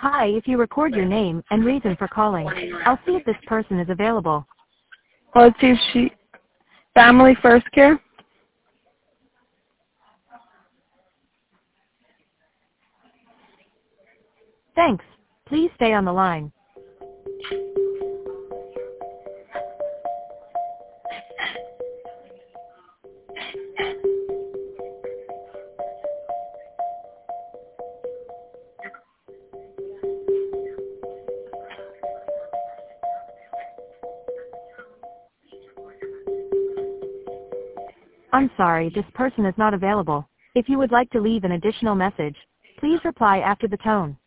Hi, if you record your name and reason for calling, I'll see if this person is available. Well, let's see if Family First Care. Thanks. Please stay on the line. I'm sorry, this person is not available. If you would like to leave an additional message, please reply after the tone.